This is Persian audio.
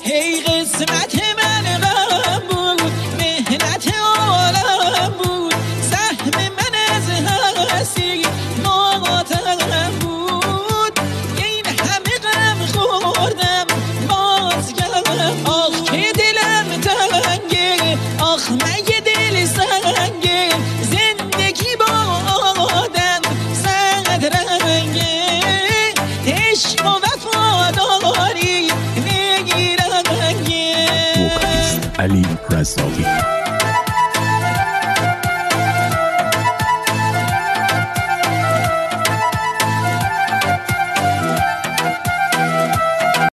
هی قسمت من غم بود، مهنت عالم بود، سهم من از هستی ماتم بود. این همه غم خوردم بازگم، آخ که دلم تنگه، آخ مگه دل سنگه، زندگی با آدم صد رنگه، عشق و وفاداری نگیرنگه. علی رزاقی.